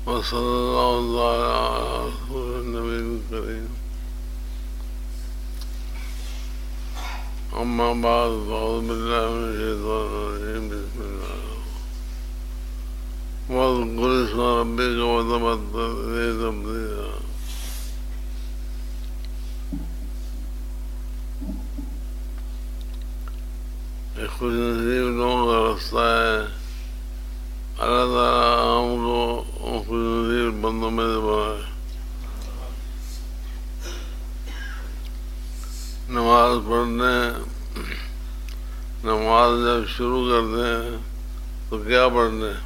وصلی اللہ تعالی علی رسول النبی الکریم. اما بعد فاعوذ باللہ من الشیطان الرجیم. بسم اللہ واذکر اسم ربک وتبتل الیہ تبتیلا. ایک خوش نصیب لوگوں کا رستہ ہے. اللہ تعالیٰ ہم کو خوش نصیب بندوں میں سے بنائے. نماز پڑھنے، نماز جب شروع کرتے ہیں تو کیا پڑھتے ہیں؟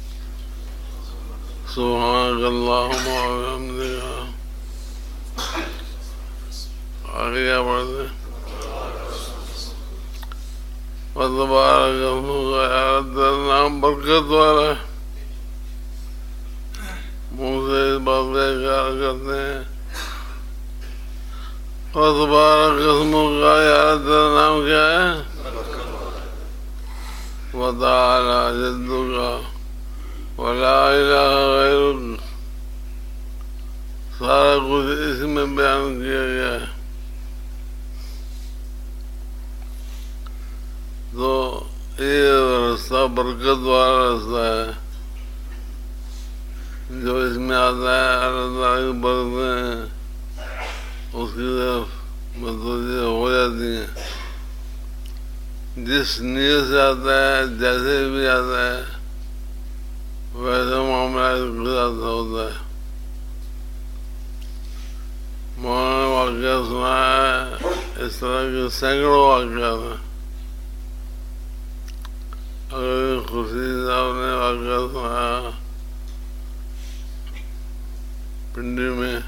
سبحانک اللہم وبحمدک. آگے کیا پڑھتے ہیں؟ وتبارک اسمک. تیرا نام برکت والا ہے. منہ سے اس بات کا اقرار کرتے ہیں. وتبارک اسمک، تیرا نام کیا ہے؟ وتعالی جدک ولا الہ غیرک. سارا کچھ اس میں بیان کیا گیا ہے. تو یہ رستہ برکت والا رستہ ہے جو اس میں آتا ہے. اللہ تعالیٰ کی برکتیں اس کی طرف متوجہ ہو جاتی ہیں. جس نیت سے آتا ہے، جیسے بھی آتا ہے، ویسے معاملہ کے ساتھ ہوتا ہے. مولانا نے واقعہ سنا ہے، اس طرح کے سینکڑوں واقعات ہیں. اگر خورشید صاحب نے واقعہ سنایا پنڈی میں،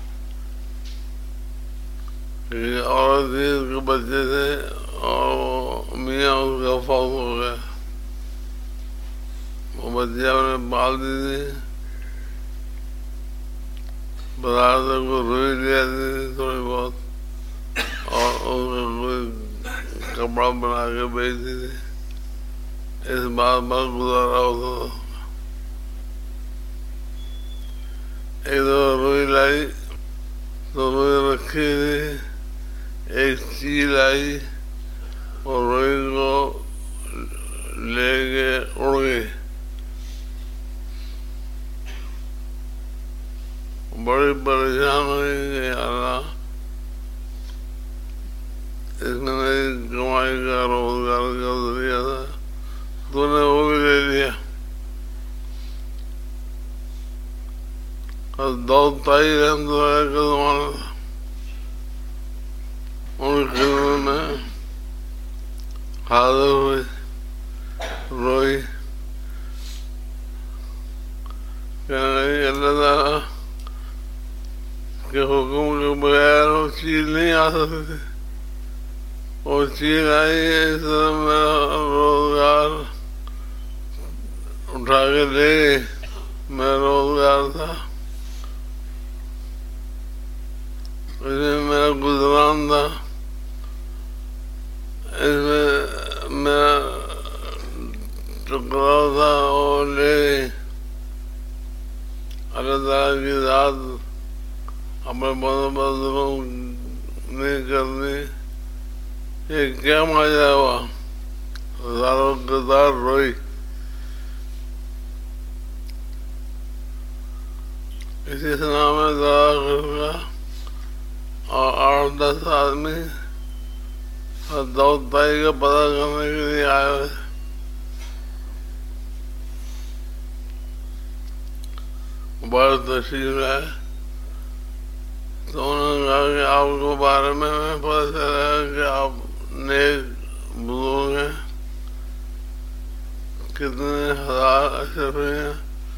ایک عورت تھی، اس کے بچے تھے اور میاں اس کا فوت ہو گیا. وہ بچے اپنے پال دی تھی. بازار سے کوئی روئی لے آتی تھی تھوڑی بہت اور اس کا کوئی کپڑا بنا کے بیچتی تھی. اس بات پر گزارا ہوتا تھا. ایک دو روئی لائی تو روئی رکھی تھی. ایک چیل آئی اور روئی کو لے کے اڑ گئی. بڑی پریشان ہوئی کہ اللہ، اس میں میری کمائی کا روزگار کا ذریعہ تھا، تو نے وہ بھی لے لیا. داؤد طائی رحمۃ اللہ کا زمانہ تھا. ان کی خدمت میں حاضر ہوئی، روئی، کہنے لگی اللہ تعالیٰ کے حکم کے بغیر وہ چیز نہیں آ سکتی. وہ چیز آئی، اس طرح میرا روزگار اٹھا کے لے گئی. میرا روزگار تھا، اس میں میرا گزران تھا، اس میں میرا ٹکراؤ تھا، وہ لے گئی. اللہ تعالیٰ کی ذات اپنے بندوبست نہیں کرنی. یہ کیا ماجرا ہوا؟ ہزاروں قطار روئی. اسی سنا میں دعا کر گا اور 8-10 آدمی داؤد طائی کا پتہ کرنے کے لیے آئے ہوئے. بڑے تشریف لائے تو انہوں نے کہا کہ آپ کے بارے میں پتہ چلا کہ آپ نیک بزرگ ہیں، کتنے ہزار اشرف ہیں.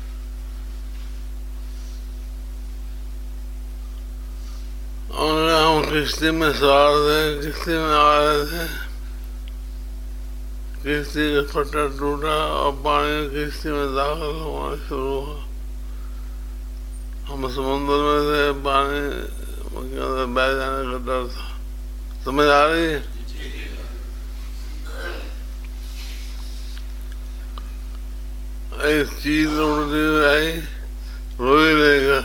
ہم کشتی میں سوار تھے، کشتی میں آ رہے تھے. کشتی کا پٹا ٹوٹا اور پانی کشتی میں داخل ہونا شروع ہوا. ہم سمندر میں تھے، پانی کے اندر بہ جانے کا ڈر تھا. سمجھ آ رہی ہے؟ ایک چیز اڑتی ہوئی آئی روئی لے گا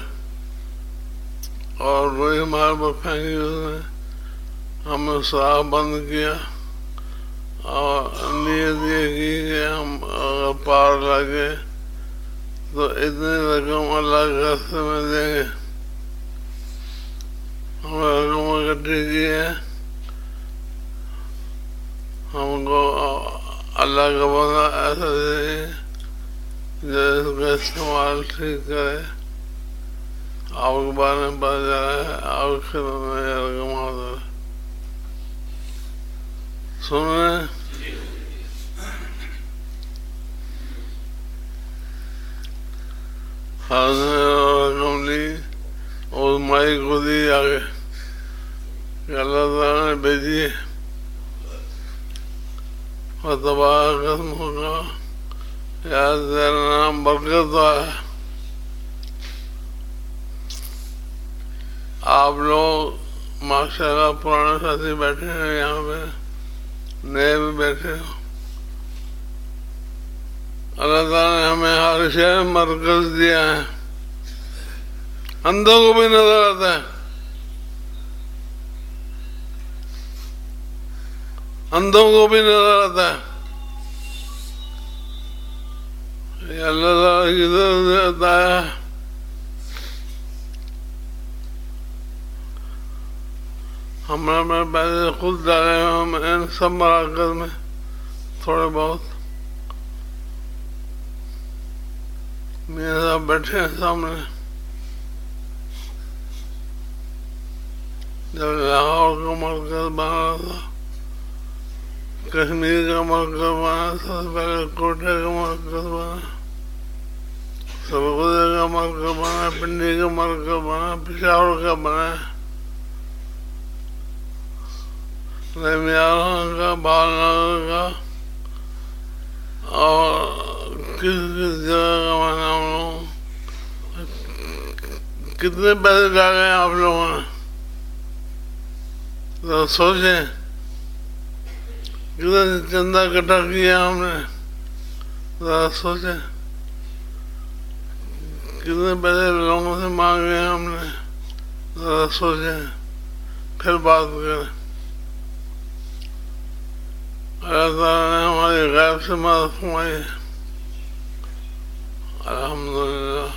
اور روئی ہمارے پر پھینکی اس نے، ہم نے سراغ بند کیا اور نیت یہ کی کہ ہم اگر پار لگے تو اتنی رقم اللہ کے راستے میں دیں گے. ہم نے رقم اکٹھی کی ہے، ہم کو اللہ کا بندہ ایسا دے جو اس کا استعمال ٹھیک کرے، آپ کے بارے میں پتہ چلا ہے، آپ کی خدمت میں یہ رقم حاضر ہے. سن رہے ہیں؟ حاضر رقم لی اور مائی کو دی آگے کہ اللہ تعالیٰ نے بھیجی ہے، اور تباہ قسم ہوگا یا تیرا نام برکت ہے. آپ لوگ ماشاءاللہ پرانے ساتھی بیٹھے ہیں یہاں پہ، نئے بھی بیٹھے ہو. اللہ تعالیٰ نے ہمیں ہر شے مرکز دیا ہے، اندھوں کو بھی نظر آتا ہے، اندھوں کو بھی نظر آتا ہے. یہ اللہ تعالیٰ کی طرف سے عطا ہے. ہم نے اپنے پیسے خود ڈالے ہوئے، ہم ان سب مراکز میں تھوڑے بہت. میاں صاحب بیٹھے ہیں سامنے، جب لاہور کا مرکز بنا تھا، کشمیر کا مرکز بنا، سب سے پہلے کوٹے کا مرکز بنا، سرگودے کا مرکز بنا، پنڈی کا مرکز بنا، پشاور کا بنا، نمیال کا، بال نگر کا، اور کس کس جگہ کا بنا. ہم لوگ کتنے پیسے ڈالے ہیں آپ لوگوں نے؟ ذرا سوچیں، کتنا چندہ اکٹھا کیا ہم نے، ذرا سوچیں. کتنے پیسے لوگوں سے مانگے ہم نے، ذرا سوچیں، پھر بات کریں. اللہ تعالیٰ نے ہماری غیب سے مدد فرمائی ہے، الحمدللہ.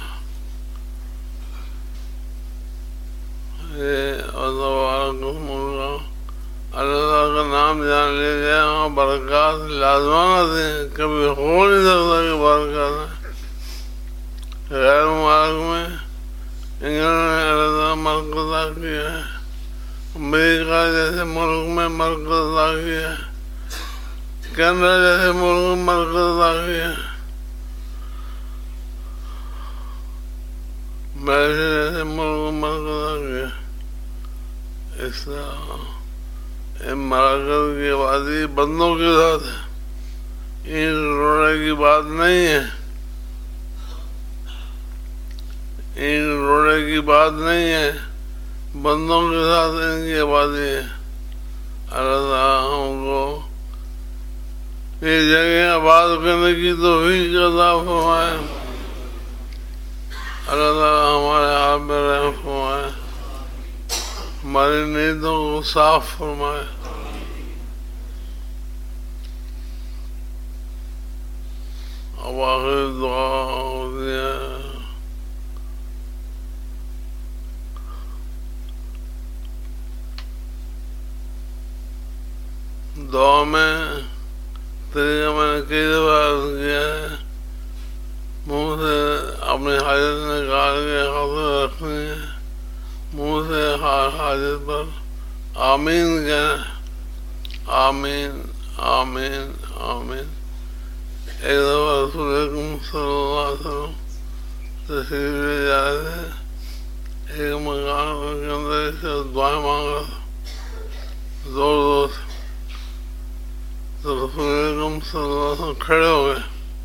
یہ اللہ تعالیٰ کا نام جان لیجیے، وہاں برکات لازمانہ ہیں، کبھی ہو نہیں سکتا کہ برکات ہیں. غیر ممالک میں انگلینڈ میں اللہ تعالیٰ مرکز ادا کیا ہے، امریکہ جیسے ملک میں مرکز ادا کیا ہے، کینیڈا جیسے ملک میں مرکز ادا کیا ہے، ملیشیا جیسے ملک میں مرکز ادا کیا. اس طرح ان مراکز کی آبادی بندوں کے ساتھ ہے، اینٹ روڑے کی بات نہیں ہے، اینٹ روڑے کی بات نہیں ہے، بندوں کے ساتھ ان کی آبادی ہے. اللہ تعالیٰ ہم کو یہ جگہ آباد کرنے کی توفیق عطا فرمائے. اللہ تعالیٰ ہمارے حال میں رحم فرمائے، ہماری نیتوں کو صاف فرمائے. اب آخر دعا ہوتی ہے. دعا میں طریقہ میں نے کئی دفعہ عرض کیا ہے، منہ سے اپنی حاجت نکال کے خاطر رکھنی ہے، منہ سے ہر حاجت پر آمین کہنا، آمین آمین آمین. ایک دفعہ رسول اکرم صلی اللہ علیہ وسلم تشریف لے جا رہے تھے، ایک مکان کے اندر اس سے دعائیں مانگ رہا تھا زور زور سے. تو رسول اکرم صلی اللہ علیہ وسلم کھڑے ہو گئے،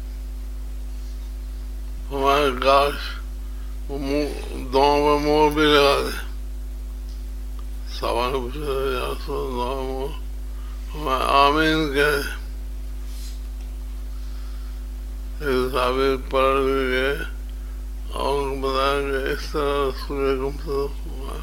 ہمارے کاش وہ دعاؤں پہ مور بھی لگا دے. صحابہ نے پوچھا یا رسول اللہ مور؟ ہمیں آمین کہے. ایک صحابی پلٹ کے گئے اور ان کو بتایا اس طرح رسول اکرم صلی اللہ علیہ وسلم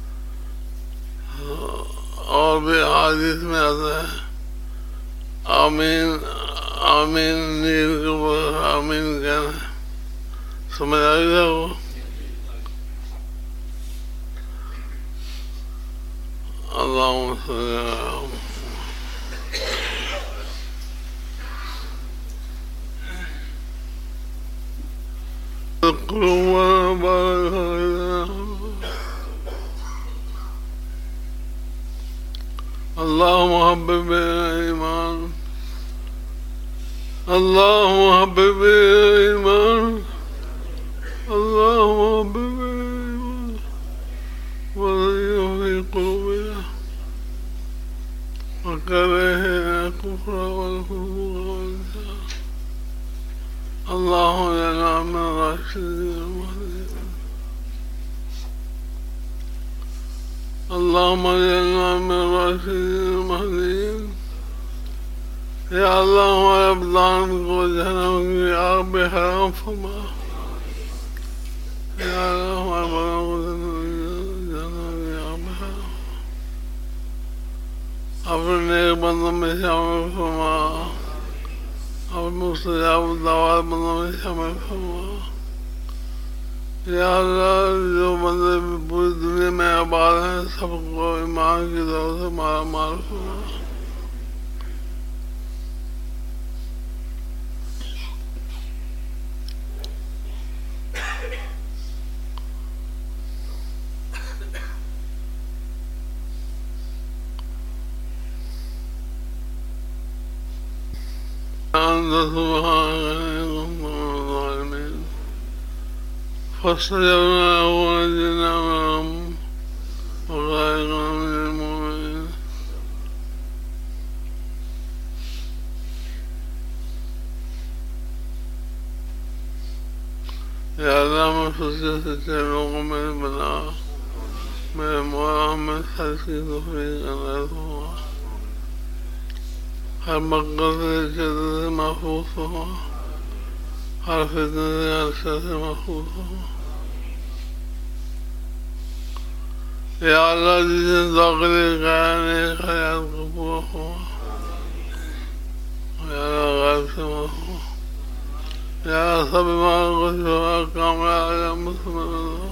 اور بھی حدیث میں آتا ہے آمین آمین نیل کے اوپر آمین کہنا سمجھ آ گیا وہ اللہم صلی اللہ اللہم حبب ایمان اللہم حبب ایمان اللہم حبب ایمان وزیہ فی قلوبنا وکرہ الکفر والفسوق والعصیان اللہم اجعلنا من الراشدین المہدیین اللہم اجعلنا من الراشدین المہدیین یا اللہ ہمارے ابدان کو جہنم کی آگ میں حرام فرما یا اللہ ہمارے بدن کو جہنم کی آگ میں حرام اپنے نیک بندوں میں شامل فرما اپنے مستجاب دعوات بندوں میں شامل فرما یا اللہ جو بندے پوری دنیا میں آباد ہیں سب کو ایمان کی دولت سے مالا مال فرما أنت سبحانك كنت من الظالمين فاستجبنا له ونجيناه من وغيرنا من المؤمنين يا الله من خشيتك الرغم البلاء من الموالاه من حسك توفيق الأذوى ہر مقدس جدد محفوظ ہو ہر فتنہ ہر شر سے محفوظ ہو یا اللہ جس داخلی کائن خیال قبول ہو یا اللہ غیب سے محفوظ یا اللہ سب ایمان کو شفا کاملہ یا مسلمان ہو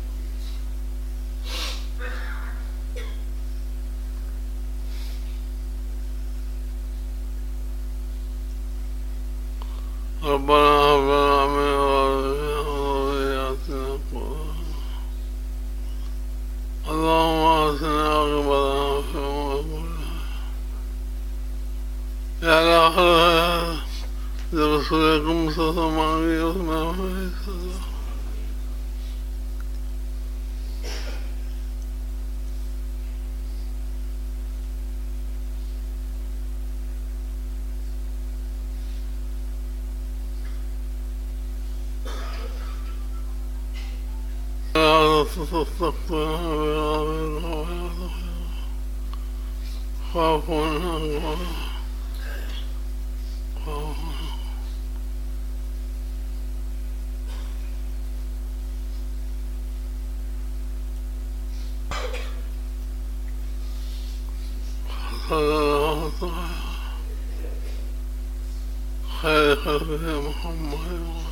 ربنا هب لنا من ذرياتنا قرة اللهم احسن عاقبتنا في الأمور كلها يا الله لرسولكم صلى الله عليه وسلم خير خلقه محمد